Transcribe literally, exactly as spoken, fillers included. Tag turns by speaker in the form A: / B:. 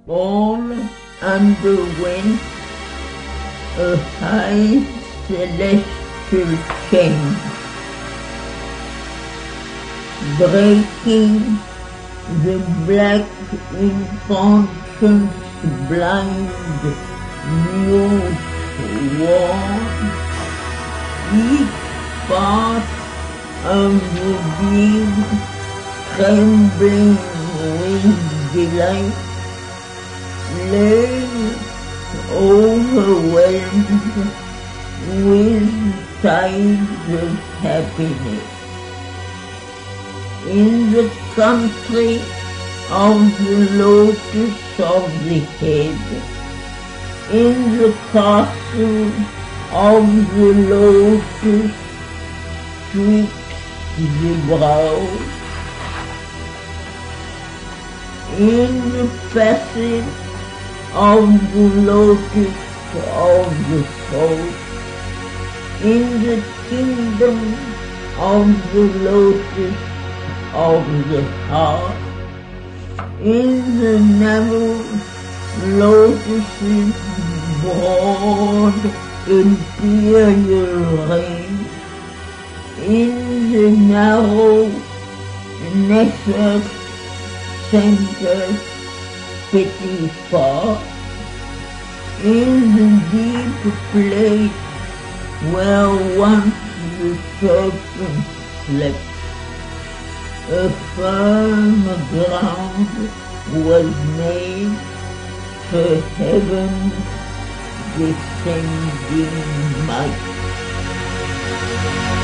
A: all underwent a high celestial change, breaking the black inconscience blind mute wall. Each part of the being trembling with delight, lay overwhelmed with tides of happiness. In the country of the lotus of the head, in the castle of the lotus twixt the brows, in the passage of the lotus of the soul, in the kingdom of the lotus of the heart, in the narrow lotus's broad imperial reign, in the narrow nether center petty part, in the deep place where once the serpent slept, a firm ground was made for heaven's descending might.